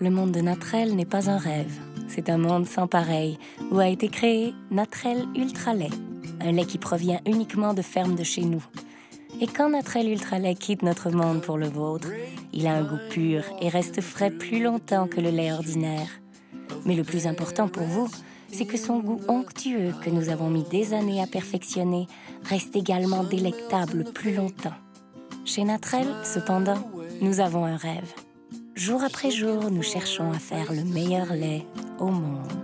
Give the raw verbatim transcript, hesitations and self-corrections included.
Le monde de Natrel n'est pas un rêve. C'est un monde sans pareil, où a été créé Natrel Ultra Lait, un lait qui provient uniquement de fermes de chez nous. Et quand Natrel Ultra Lait quitte notre monde pour le vôtre, il a un goût pur et reste frais plus longtemps que le lait ordinaire. Mais le plus important pour vous, c'est que son goût onctueux, que nous avons mis des années à perfectionner, reste également délectable plus longtemps. Chez Natrel, cependant, nous avons un rêve. Jour après jour, nous cherchons à faire le meilleur lait au monde.